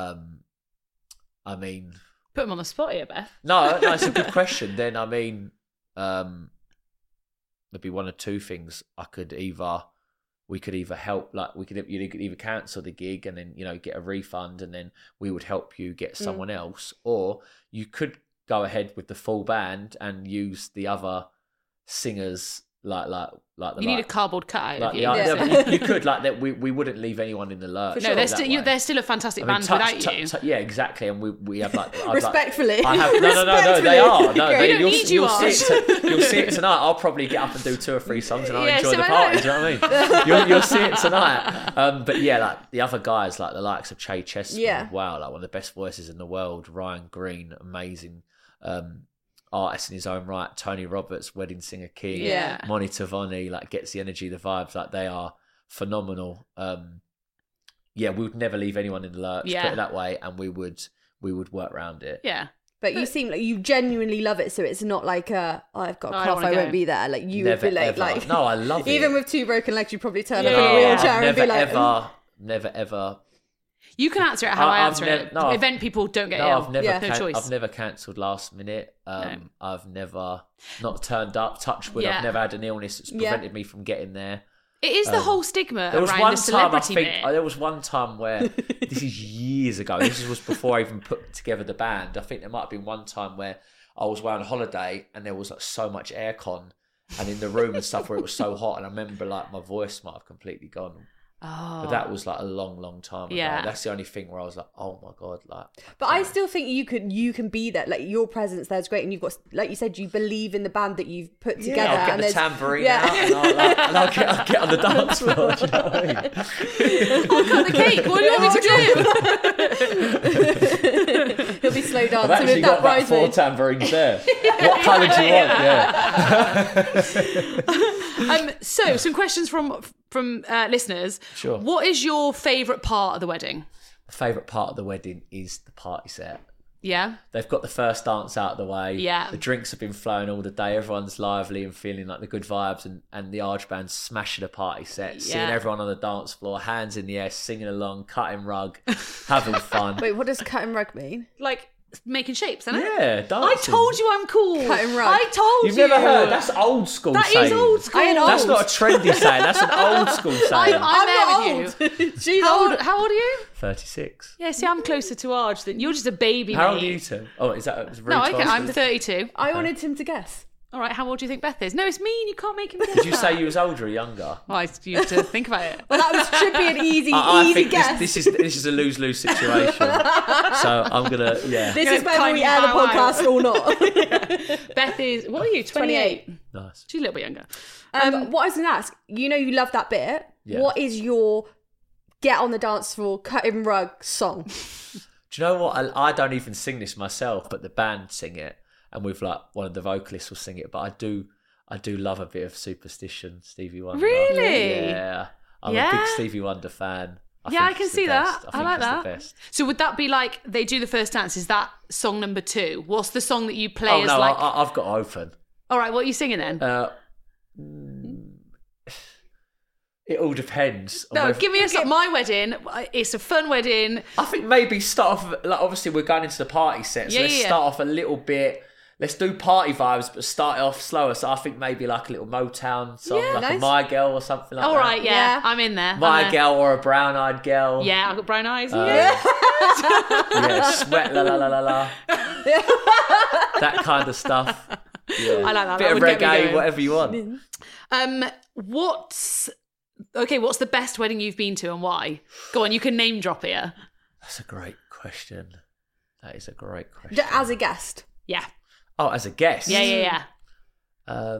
I mean... Put them on the spot here, Beth. No, it's a good question. Then, I mean... there'd be one or two things. We could either help, like you could either cancel the gig and then get a refund, and then we would help you get someone else, or you could go ahead with the full band and use the other singers You need a cardboard cutout of you. You could that. We wouldn't leave anyone in the lurch. No, they're still a fantastic band without you. Yeah, exactly. And we have respectfully. No. They are. No, you'll see it tonight. I'll probably get up and do 2 or 3 songs, and I'll enjoy the party. Do you know what I mean? You'll see it tonight. But yeah, the other guys, the likes of Che Chestman. Wow, one of the best voices in the world. Ryan Green, amazing. Artist in his own right. Tony Roberts, wedding singer king. Moni Tavoni, gets the energy, the vibes. They are phenomenal. We would never leave anyone in the lurch. Put it that way, and we would work around it. Yeah. But you seem like you genuinely love it, so it's not like I've got a cough, I won't be there. You never, would be like no, I love it. Even with 2 broken legs, you'd probably turn up in a wheelchair and be like, never ever. You can answer it how I answer it. Event people don't get ill. No choice. I've never cancelled last minute. I've never not turned up. Touch wood. I've never had an illness that's prevented me from getting there. It is the whole stigma around the celebrity bit. There was one time where, this is years ago, this was before I even put together the band. I think there might have been one time where I was away on holiday and there was so much aircon and in the room and stuff where it was so hot, and I remember my voice might have completely gone. Oh. But that was a long time ago. Yeah. That's the only thing where I was oh my God, But I still think you can be there. Your presence there's great, and you've got, like you said, you believe in the band that you've put together. I'll get the tambourine out, and I'll get on the dance floor. Do you know what I mean? I'll cut the cake. What do you want me to do? He'll be slow dancing. I've actually got about 4 tambourines there. What colour do you want? Yeah. So some questions from listeners. Sure. What is your favourite part of the wedding? My favourite part of the wedding is the party set. Yeah. They've got the first dance out of the way. Yeah. The drinks have been flowing all the day. Everyone's lively and feeling the good vibes, and the Arge Band's smashing a party set, seeing everyone on the dance floor, hands in the air, singing along, cutting rug, having fun. Wait, what does cutting rug mean? Making shapes, isn't it? Yeah, dancing. I told you I'm cool. Cutting rug. I told you. You've never heard? That's old school saying. That is old school. That's not a trendy saying. That's an old school saying. I'm there with you. She's old. How old are you? 36. Yeah, see, I'm closer to Arge than you're. Just a baby. How old are you two? Oh, is that? No, I'm 32. I wanted him to guess. All right, how old do you think Beth is? No, it's mean. You can't make him guess. Did you say you was older or younger? Well, you have to think about it. Well, should be an easy think guess. This is a lose-lose situation. So I'm gonna This is whether we air the podcast or not. Beth is, what are you? 28. Nice. She's a little bit younger. What I was gonna ask, you love that bit. Yeah. What is your get on the dance floor, cutting rug song? Do you know what? I don't even sing this myself, but the band sing it, and with one of the vocalists will sing it. But I do love a bit of Superstition, Stevie Wonder. Really? Yeah. I'm a big Stevie Wonder fan. I can see that. I like that. The best. So would that be they do the first dance? Is that song number 2? What's the song that you play as I've got open. All right, what are you singing then? It all depends. No, give me a song. My wedding, it's a fun wedding. I think maybe start off, obviously we're going into the party set, so let's start off a little bit. Let's do party vibes, but start it off slower. So I think maybe a little Motown song, a My Girl or something like that. All right, yeah, I'm in there. My Girl or a Brown Eyed Girl. Yeah, I've got brown eyes. Yeah, Sweat La La La La La. That kind of stuff. Yeah. I like that. Bit of reggae, whatever you want. What's the best wedding you've been to and why? Go on, you can name drop here. That's a great question. That is a great question. As a guest. Yeah. Oh, as a guest? Yeah. Do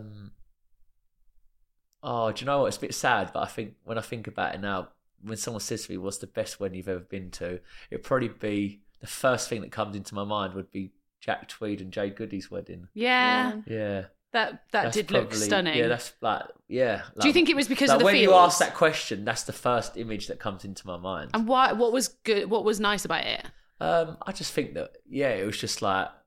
you know what? It's a bit sad, but when I think about it now, when someone says to me, what's the best wedding you've ever been to? It'd probably be, the first thing that comes into my mind would be Jack Tweed and Jay Goody's wedding. Yeah. Yeah. That did look stunning. Yeah, that's do you think it was because of the when feels? you ask that question, that's the first image that comes into my mind. And why? What was good? What was nice about it? I just think that it was just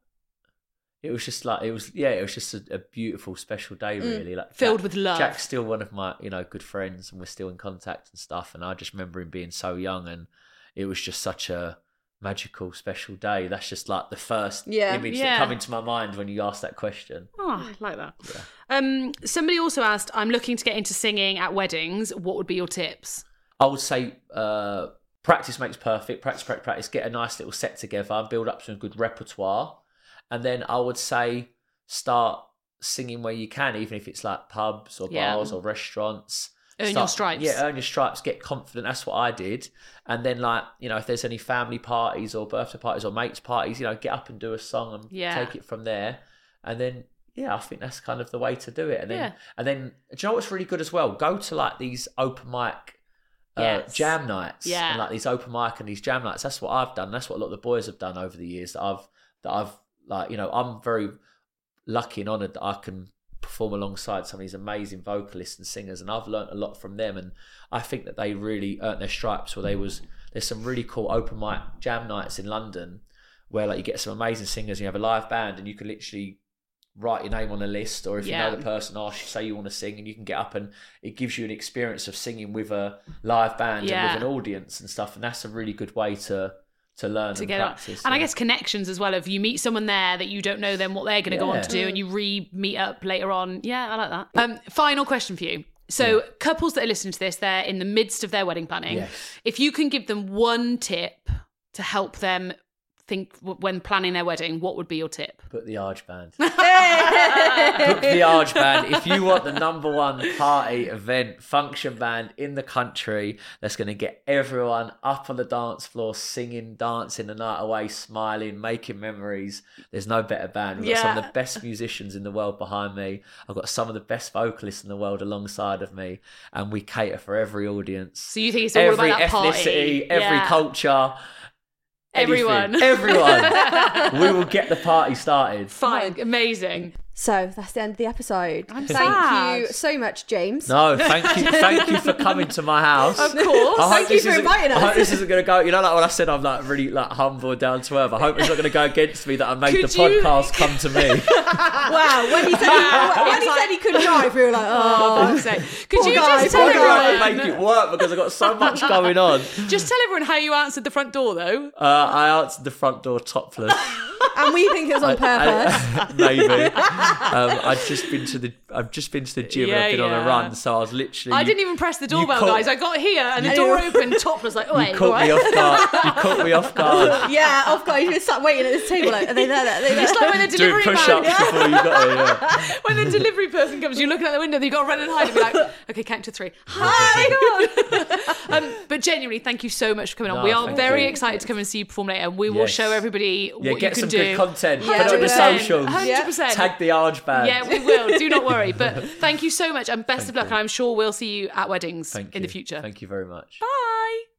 a beautiful, special day, really. Filled with love. Jack's still one of my, good friends, and we're still in contact and stuff. And I just remember him being so young, and it was just such a magical, special day. That's just the first image that come into my mind when you ask that question. Oh, I like that. Yeah. Somebody also asked, I'm looking to get into singing at weddings. What would be your tips? I would say practice makes perfect. Practice. Get a nice little set together. Build up some good repertoire. And then I would say start singing where you can, even if it's like pubs or bars or restaurants. Earn your stripes. Yeah, earn your stripes, get confident. That's what I did. And then, like, you know, if there's any family parties or birthday parties or mates parties, you know, get up and do a song and take it from there. And then, I think that's kind of the way to do it. And then, do you know what's really good as well? Go to like these open mic jam nights. And like these open mic and these jam nights. That's what I've done. That's what a lot of the boys have done over the years that I've like, you know, I'm very lucky and honoured that I can perform alongside some of these amazing vocalists and singers, and I've learnt a lot from them, and I think that they really earned their stripes. There's some really cool open mic jam nights in London where like you get some amazing singers and you have a live band and you can literally write your name on a list, or if you know the person asks you, say you want to sing, and you can get up and it gives you an experience of singing with a live band and with an audience and stuff, and that's a really good way to learn and practice. And I guess connections as well. If you meet someone there that you don't know then what they're going to go on to do, and you meet up later on. Yeah, I like that. Final question for you. So couples that are listening to this, they're in the midst of their wedding planning. Yes. If you can give them one tip to help them think when planning their wedding, what would be your tip? Book the Arge Band. Book the Arge Band. If you want the number one party, event, function band in the country that's going to get everyone up on the dance floor, singing, dancing the night away, smiling, making memories, there's no better band. We've got some of the best musicians in the world behind me. I've got some of the best vocalists in the world alongside of me, and we cater for every audience. So you think it's all about that party? Every ethnicity, every culture. Everyone. We will get the party started. Fine. Amazing. So that's the end of the episode. Thank you so much, James. No, thank you for coming to my house. Of course. Thank you for inviting us. I hope this isn't going to go, you know, like when I said I'm like really like humble, down to earth. I hope it's not going to go against me that I made podcast come to me. Wow, when he said he couldn't drive, we were like, oh, could you just tell everyone? Make it work because I've got so much going on. Just tell everyone how you answered the front door, though. I answered the front door topless. And we think it was on purpose. Maybe. I've just been to the gym and I've been on a run, so I was literally. I didn't even press the doorbell, guys. I got here and the door opened, topless, like, oh, wait. You caught me off guard. Yeah, off guard. You just sat waiting at this table, like, are they there? It's like when the delivery doing push-ups before you got here. When the delivery person comes, you're looking out the window, you've got to run and hide and be like, okay, count to 3. Hi. But genuinely, thank you so much for coming on. We are very excited to come and see you perform later. We will show everybody what you can do. Get some good content. Put it on the socials. 100%. Tag the Arge Band. Yeah, we will. Do not worry. But thank you so much and best of luck. And I'm sure we'll see you at weddings in the future. Thank you very much. Bye.